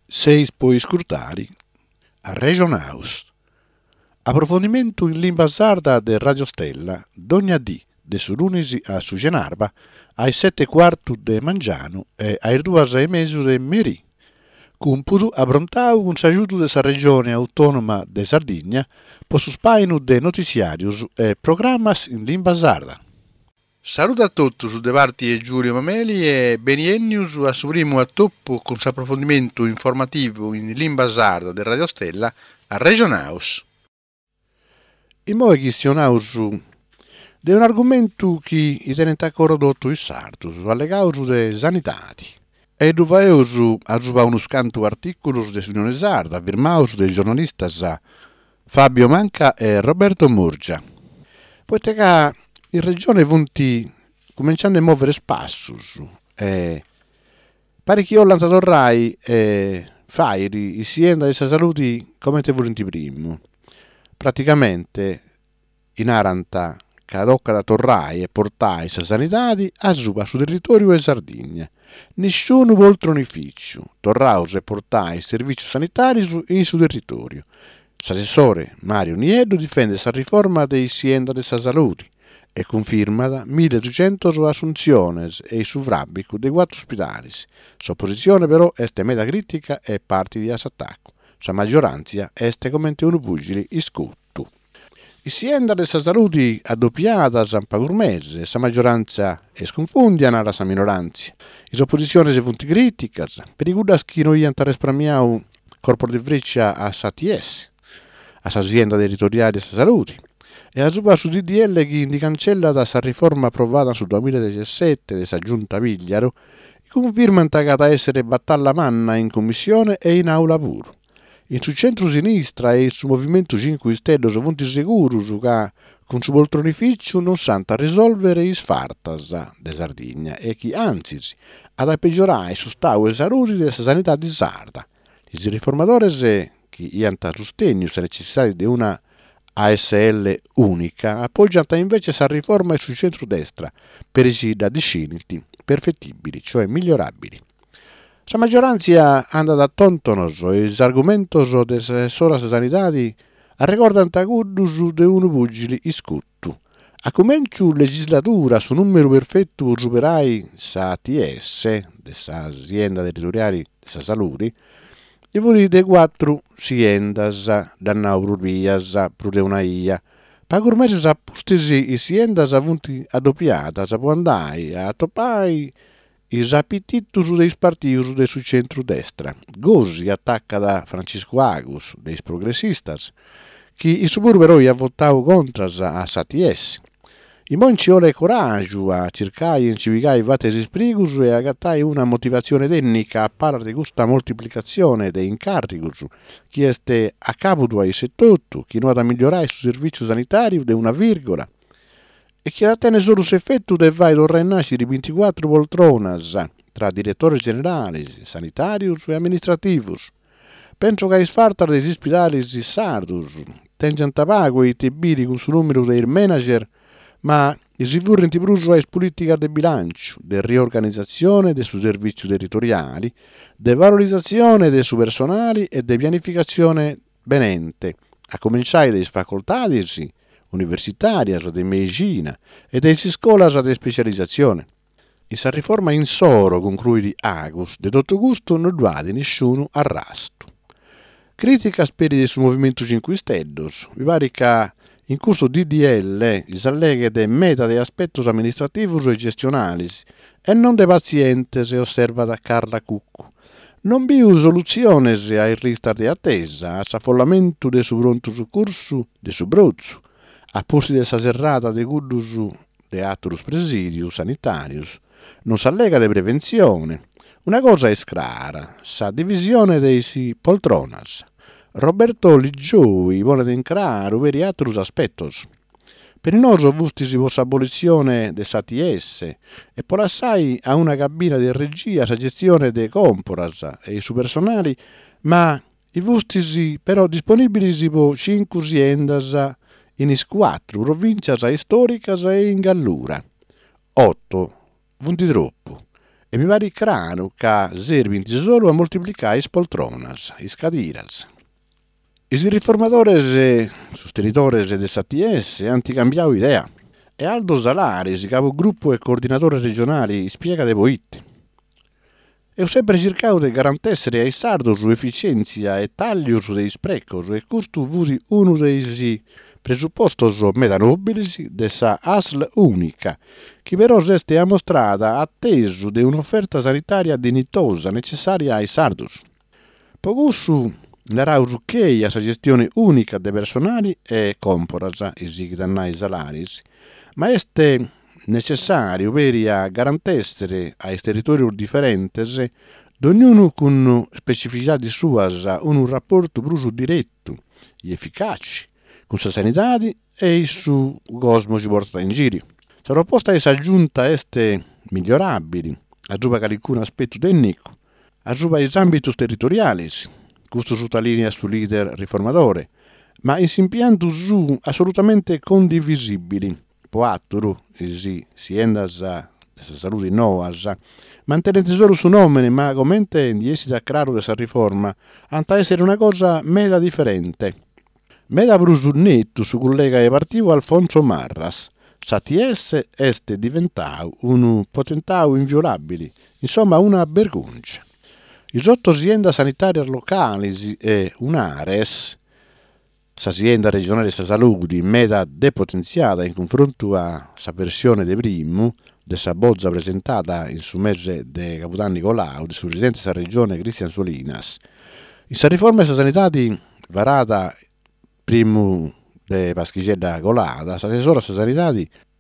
Seis puoi scrutare a Regionaus. Approfondimento in lingua sarda de Radio Stella, dogna dì, de su lunisi a su Genarba, ai 7:15 de Mangiano e ai 2:30 de Merì. Cumpudu abrontau un sagiuto de sa regione autonoma de Sardigna, po su spainu de noticiarius e programmas in lingua sarda. Saluto a tutti su De Varti e Giulio Mameli e beniennius a su primo attoppo con su approfondimento informativo in lingua sarda de Radio Stella a Regionaus. I moi questionaus de un argomento che i tenenta corodotto i sartus, allegaus de sanitati. E duvaeus a giuva uno scanto articolus de Unione Sarda, firmaus dei giornalistas Fabio Manca e Roberto Murgia. Poiché in regione vunti cominciando a muovere spassus e pare che io torrai e fairi sienda di saluti come te volenti primo. Praticamente in Aranta cadocca da torrai e portai sa sanitadi a suba su territorio e Sardegna. Nessuno vuol tronificio. Torraus e portai servizi sanitari in su territorio. L'assessore Mario Nieddu difende sa riforma dei sienda de sa salute e conferma da 1200 assunziones e su vrabbico dei 4 ospitali. Sua posizione però este meta critica e parti di attacco. Sa maggioranza este come un pugili iscutto. I sienda de sa salute addoppiata a pagurmese, sa maggioranza e sconfondiana la sa minoranza. Is opposizione se funti criticas, per i gudas chi noi antare spramiau corpo di freccia a sa TS, a sa azienda territoriale sa salute. E a suba su DDL che indicancella da sa riforma approvata sul 2017 de sa giunta Vigliaro, conferma intagata essere battaglia manna in commissione e in aula puro. In su centro-sinistra e su movimento 5 Stelle sono sicuri che con su poltronificio non santa risolvere i sfartas de Sardegna e che anzi ad peggiorare su stau e salute della sanità di Sarda. I riformatori che hanno sostegno la necessità di una ASL unica appoggiata invece sa riforma sul centro-destra per i da disciniti perfettibili, cioè migliorabili. Sa maggioranza anda da tontonos e gli argomenti de sola sanitari ricordano tacuddus de uno pugili iscutto. A cominciu legislatura su numero perfetto superai sa TS, de sa azienda territoriale de sa salute, e voli de 4 siendas, dannauru vias, prudeunaia. Pagur mesi sa pustisi i siendas avunti addoppiatas, può andare a topai is appetitus dei partius de su centro-destra. Gosi attacca da Francisco Agus, dei progressistas, che i suburberoi ha votato contras a SATS. I monci ore coraggio a cercare e incivicare vatesi sprigus e a gattai una motivazione tecnica a parlare di questa moltiplicazione dei incarigus, che este a capo ai 78, che non ha da migliorare il servizio sanitario di una virgola, e che attene solo l'effetto del vai dovrà nascere 24 poltronas tra direttori generali, sanitarius e amministrativus. Penso che sfartar dei ospedali sardus tengono a pago i tebiri con su numero dei manager, ma si vorrenti bruso è politica del bilancio, de riorganizzazione dei suoi servizi territoriali, de valorizzazione dei suoi personali e de pianificazione benente, a cominciare dai facoltadi universitarie, de medicina e dai scuole di specializzazione. In sa riforma in soro concludi Agus, de tutto gusto non duade nessuno arrasto. Critica speri sul Movimento 5 Stelle, vi pare che in corso DDL si alleghe de meta de aspettos amministrativos e gestionalis e non de pazientes, osserva da Carla Cucco. Non vi soluzione ai ristar de attesa, a s'affollamento de su pronto soccorso de su Brozzo, a posti de sa serrata de guddus de aturus presidius sanitarius. Non s'allega de prevenzione. Una cosa è sclara, sa divisione dei poltronas. Roberto Liggioi vuole incrare veri atrus aspettos. Per il nostro vustisi vostra abolizione de SATS e poi assai a una cabina di regia sa gestione de comporas e i su personali, ma i vustisi però disponibili po 5 aziendas in is 4 provincias storicas e in Gallura. 8, vunti troppo. E mi pare crano che servin solo a moltiplicare is poltronas, is cadiras. Is riformadores sostenitores de ATS han cambiato idea. E Aldo Salaris, capogruppo e coordinatore regionale, spiega de voitte. E ho sempre cercato di garantire ai sardos efficienza e taglio dei sprecos e questo fu uno dei presuppostos meda nobilis dessa ASL unica, che però è mostrata atteso di un'offerta sanitaria dignitosa necessaria ai sardos. Pocusso narrà che a gestione unica dei personali e comporasa i sigdannai salaris, ma este necessario per garantire ai territori differenti, ognuno con specificità suas, un rapporto più diretto e efficace con la sanità e su cosmo ci porta in giro. La proposta è aggiunta este migliorabili, aggiunta qualcun aspetto tecnico, aggiunta i ambiti territoriali, questo sottolinea sul leader riformatore, ma in impianto su assolutamente condivisibili. Poatturu, si endas a salute noas, mantenete solo su nomine, ma commente di essere chiaro dessa riforma, anta essere una cosa meda differente. Meda brusurnetto su collega e partivo Alfonso Marras. S'ATS este diventato un potentau inviolabile, insomma una vergogna. I sotto azienda sanitaria locali e un'ARES, l'azienda regionale di salute, meda depotenziata in confronto a sa versione de primo, dessa bozza presentata in su mese de Capitan Nicolau, di su presidente della regione Cristian Solinas. In sa riforma della sanità varata primo de Paschicella Colada, l'assessore della sanità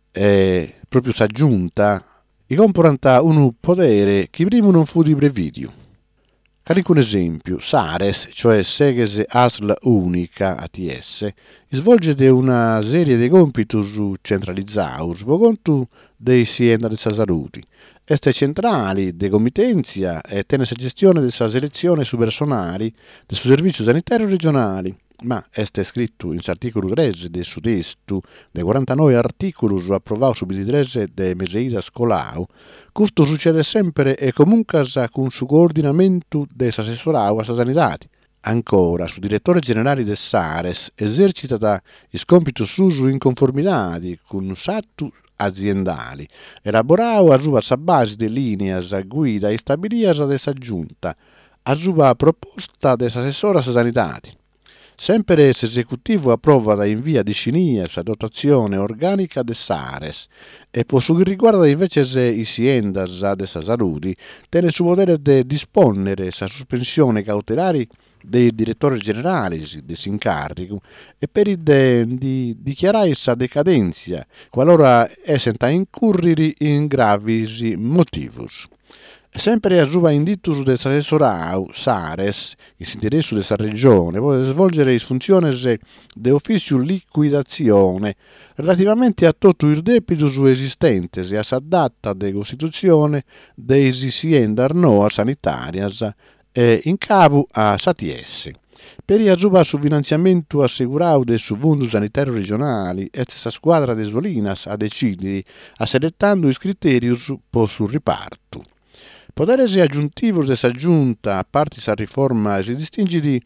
è proprio s'aggiunta, i comporta un potere che prima non fu di previdio. Carico un esempio, SARES, cioè Seghes ASL Unica ATS, svolge una serie di compiti centralizzati per conto dei aziende della salute. Este centrali de commitenzia e tiene la gestione della selezione su personali del suo servizio sanitario regionali. Ma este scritto in articolo 3 del suo testo, dei 49 articoli approvati su 23 de Meseida Scolau, questo succede sempre e comunque con su coordinamento dell'assessorato alla sanità. Ancora, su direttore generale del SARES esercita i compiti su in conformità con sattu aziendali, elaborao a sulla base di linee guida e stabilias dessa giunta, a sulla proposta dell'assessore alla sanità. Sempre l'esecutivo approva in via di scinia la dotazione organica del SARES e per su riguarda invece i aziendas della salute, tiene su potere di disponere la sospensione cautelare dei direttori generali dell'incarico e per di dichiarare sa decadenza qualora essenta incurrere in gravis motivos. Sempre a suba inditus del assessorau SARES, il interesse della regione, può svolgere le funzioni di ufficio liquidazione relativamente a tutto il debito esistente e a sa data di costituzione dei aziende arnoa sanitarias in capo a SATS. Per il suba su finanziamento assicurato del suo fondo sanitario regionale e sa squadra de Solinas a decidere selettando i criteri per sul riparto. Poderes aggiuntivos dessa giunta, a parte sa riforma, si distingue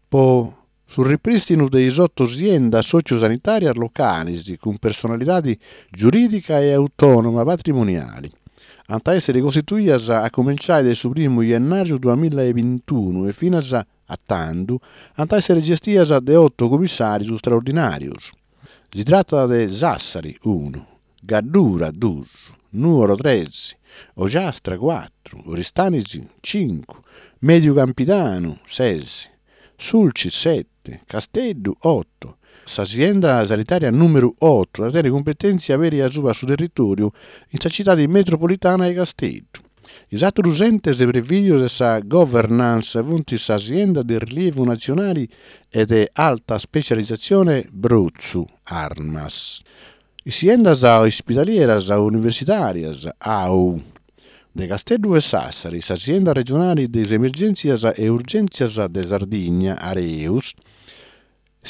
sul ripristino dei sotto azienda sociosanitaria locali con personalità giuridica e autonoma patrimoniali. Anta essere costituite a cominciare dal 1 gennaio 2021 e fino a tanto, anta essere gestite da 8 commissari straordinari. Si tratta di Sassari 1, Gaddura 2, Nuoro 13, Ogiastra 4, Oristanici 5, Medio Campitano 6, Sulci 7, Castello 8. L'azienda sanitaria numero 8 la tiene competenze avere a sua sul territorio in città metropolitana e Castello. Esatto l'usente se previdio della governance avunti azienda di rilievo nazionale e di alta specializzazione Bruzzu, Armas. Aziendas ospitalieras universitarias, AU, de Castello e Sassari, azienda regionale di emergenzias e urgenzias de Sardigna, Areus,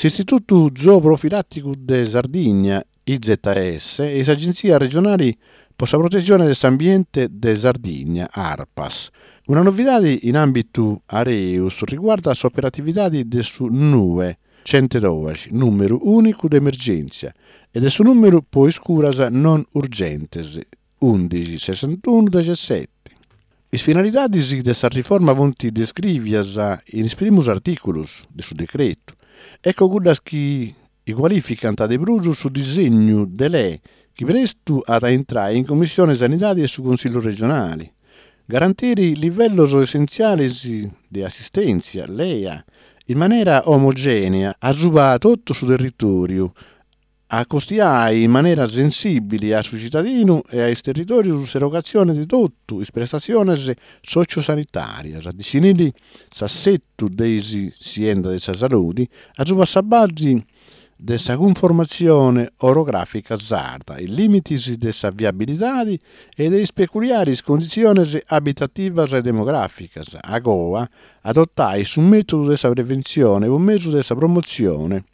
l'Istituto Zooprofilattico de Sardigna, IZS, e l'Agenzia regionale per la protezione dell'ambiente de Sardegna, ARPAS. Una novità in ambito Areus riguarda l'operatività del suo NUE 112, numero unico d'emergenza, e del suo numero poi scuras non urgentes 11 61 17. Le finalità della riforma vonti descrivias in primus articulus del suo decreto. Ecco quelle che qualificano ad Abruzzo sul disegno de lei che presto ad entrare in Commissione Sanitaria e su Consiglio regionale. Garantire i livelli essenziali di assistenza, LEA, in maniera omogenea, a tutto sul territorio, a costiare in maniera sensibile al cittadino e ai territori l'erogazione di tutte le prestazioni sociosanitarie, a definire l'assetto delle aziende della salute, a base della conformazione orografica sarda, i limiti della viabilità e delle peculiari condizioni abitative e demografiche, a Goa adottare su metodo della prevenzione e un mezzo della promozione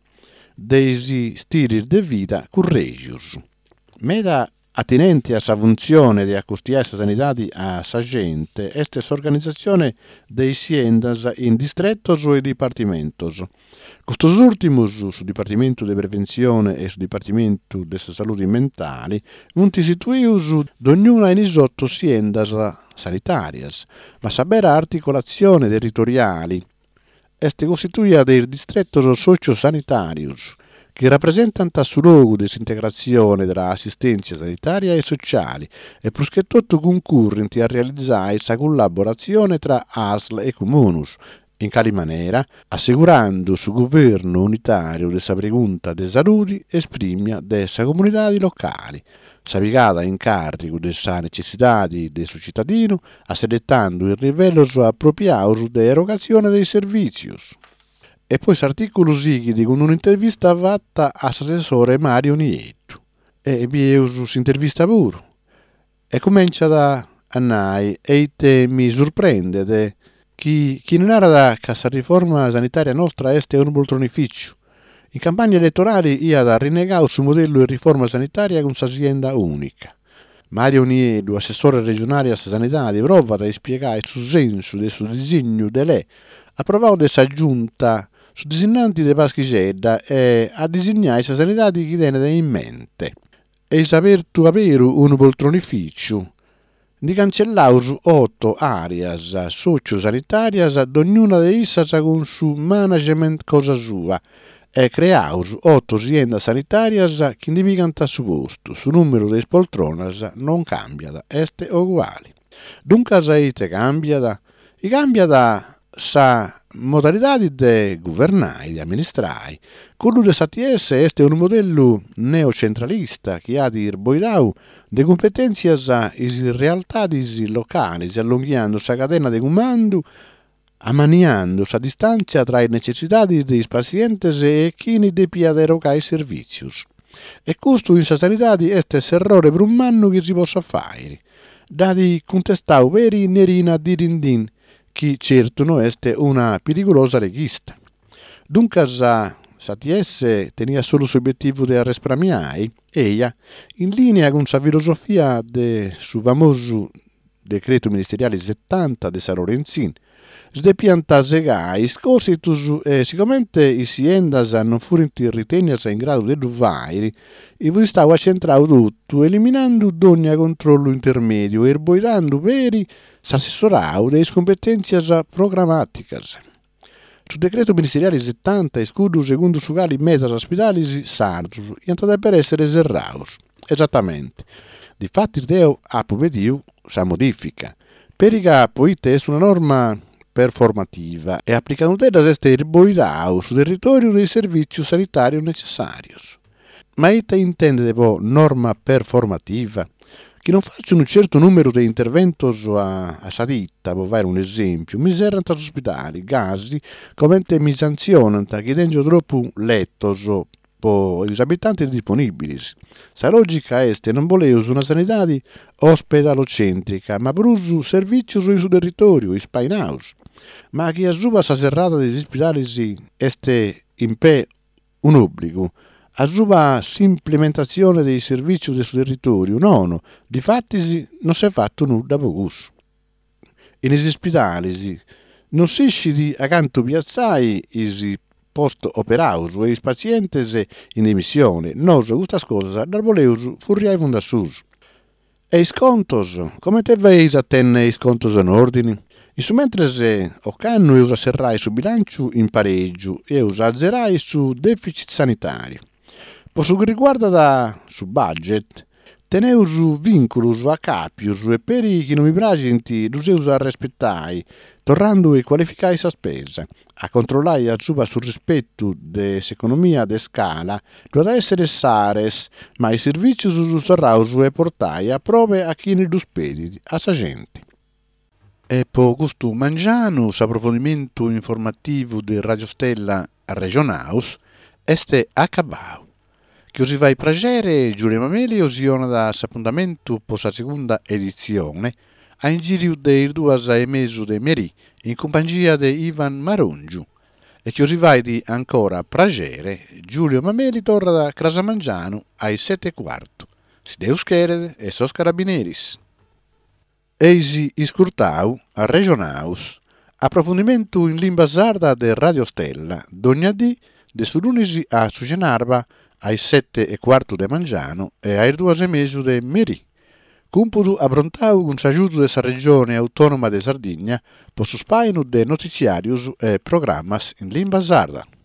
dei stili di vita correggios. Meda attinente a sa funzione di accostare la sanità a sa gente è l'organizzazione dei aziendas in distrettos e dipartimentos. Questos ultimos, sul Dipartimento di Prevenzione e sul Dipartimento della Salute Mentale, non si situius ognuna in isotto aziendas sanitarias, ma sa vera articolazione territoriali est costituita dei distrettos sociosanitarius, che rappresentano su luogo di integrazione della assistenza sanitaria e sociale e plus che tutto concorrenti a realizzare la collaborazione tra ASL e Comunus, in quale maniera, assicurando su governo unitario della pregunta de salute esprime dessa comunità locali, sapigata in carico dessa necessità del suo cittadino, assedettando il livello appropriato di erogazione dei servizi. E poi l'articolo sigue con un'intervista fatta all'assessore Mario Nieto. E si intervista pure. E comincia da Annai e te mi sorprende chi non era da che la riforma sanitaria nostra è un poltronificio. In campagna elettorale ia da rinnegare il suo modello di riforma sanitaria con un'azienda unica. Mario Nieto, assessore regionale alla sanità, prova a spiegare il suo senso del suo disegno di lei, approvato dessa giunta su disegnanti di Paschicedda e a disegnare la sanità di chi tiene in mente. E saper tu avere un poltronificio di cancellare 8 areas sociosanitarias ad ognuna di esse con su management cosa sua e creare 8 aziende sanitarias che indicano su posto, su numero di poltronas non cambia, est uguale. Dunque saite cambia sa modalità di governare, di amministrare. Quello di SATS è un modello neocentralista che ha di irboidau de competenze in realtà locali, allungando sa catena di comando, ammaniando sa distanza tra le necessità dei pazienti e chi ne deve erogare i servizi. E questo in sanità è l'errore per un anno che si possa fare, da di contestare veri nerina di rindin, che certo non è una pericolosa regista. Dunque SATS tenia solo l'obiettivo di risparmiare, ella, in linea con la filosofia del suo famoso decreto ministeriale 70 di San Lorenzin, sdepianta segai scositus e siccome i aziendas non furono ritenias in grado di duvare, i vi stava centrato tutto, eliminando ogni controllo intermedio e erboidando veri s'assessorau delle competenze programmaticas. Sul decreto ministeriale 70 escudo secondo su quali metas ospitali sardus iantade per essere serraus. Esattamente. Difatti il Deo ha provveduto sa modifica. Perica poi una norma performativa e applicando da este erboidau sul territorio dei servizi sanitari necessari. Ma etta intende norma performativa? Che non facciano un certo numero di interventi a sa ditta, per fare un esempio, mi servono agli ospitali, gasi, come mi sanzionano, chiedendo troppo lettos per gli abitanti disponibili. La logica è che non volevo una sanità ospedalocentrica, ma per un servizio sul territorio, in Spainaus. Ma chi assume la serrata degli ospitali è in pe un obbligo, A sua implementazione dei servizi del suo territorio, no, difatti non si è fatto nulla per questo. In ospedali non si scidi accanto piazzai i post operaus e i pazienti in emissione. Noi questa cosa dal voleus furriai fundassus. E i scontos, come te veis a tenne i scontos in ordine? In su mentre se o canno e usa serrai su bilancio in pareggio e usa azzerai su deficit sanitario. Per su che riguarda su budget, teneus vinculus a capius e peri chi non mi presenti luseus a rispettai, tornando e qualificai sa spesa, a controllare a suba sul rispetto dell'economia de scala, dovrà essere sares, ma i servizi su sarraus e portai a prove a chi ne spedi, a sa gente. E per questo mangiano, approfondimento informativo di Radio Stella Regionaus, este acabau. Che si vai pragere Giulia Mameli osiona da appuntamento per la seconda edizione a in giro dei 2 mesi di Meri in compagnia di Ivan Marongiu e che si vai di ancora pragere Giulio Mameli torna da Crasamangiano ai 7:15. Si deus chere e sos carabineris. Eisi iscurtau a Regionaus. Approfondimento in lingua sarda de Radio Stella, dognadì de su lunisi a Sugenarba ai 7:15 de Mangiano e ai 2 mesi de Meri. Cumpudu abbrontau con s'aiuto dessa regione autonoma de Sardegna, per su spainu de notiziarius e programmas in lingua sarda.